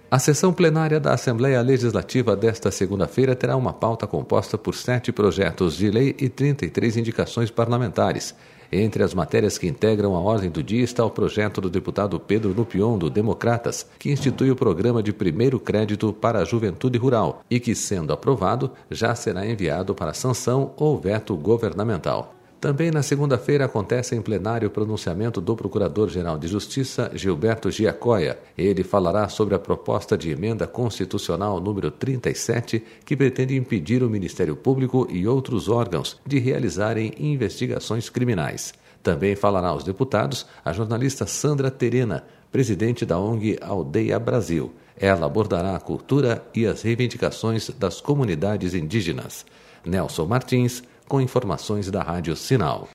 A sessão plenária da Assembleia Legislativa desta segunda-feira terá uma pauta composta por 7 projetos de lei e 33 indicações parlamentares. Entre as matérias que integram a ordem do dia está o projeto do deputado Pedro Lupion, do Democratas, que institui o programa de primeiro crédito para a juventude rural e que, sendo aprovado, já será enviado para sanção ou veto governamental. Também na segunda-feira acontece em plenário o pronunciamento do Procurador-Geral de Justiça, Gilberto Giacoia. Ele falará sobre a proposta de emenda constitucional número 37, que pretende impedir o Ministério Público e outros órgãos de realizarem investigações criminais. Também falará aos deputados a jornalista Sandra Terena, presidente da ONG Aldeia Brasil. Ela abordará a cultura e as reivindicações das comunidades indígenas. Nelson Martins, com informações da Rádio Sinal.